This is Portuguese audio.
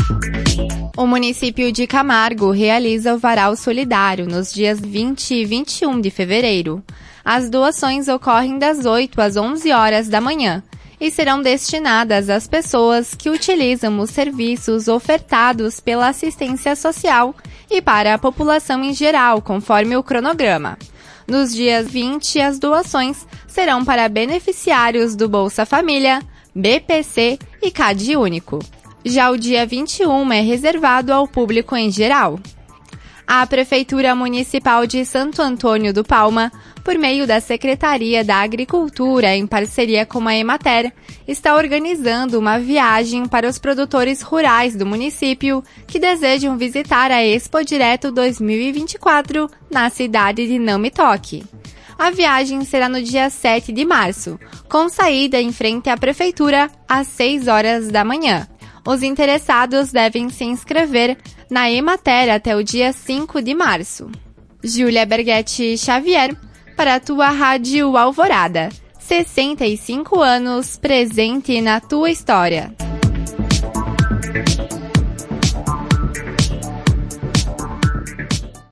O município de Camargo realiza o Varal Solidário nos dias 20 e 21 de fevereiro. As doações ocorrem das 8 às 11 horas da manhã e serão destinadas às pessoas que utilizam os serviços ofertados pela assistência social e para a população em geral, conforme o cronograma. Nos dias 20, as doações serão para beneficiários do Bolsa Família, BPC e CAD Único. Já o dia 21 é reservado ao público em geral. A Prefeitura Municipal de Santo Antônio do Palma, por meio da Secretaria da Agricultura, em parceria com a Emater, está organizando uma viagem para os produtores rurais do município que desejam visitar a Expo Direto 2024 na cidade de Não Me Toque. A viagem será no dia 7 de março, com saída em frente à Prefeitura às 6 horas da manhã. Os interessados devem se inscrever na Emater até o dia 5 de março. Júlia Berghetti Xavier, para a tua Rádio Alvorada. 65 anos presente na tua história.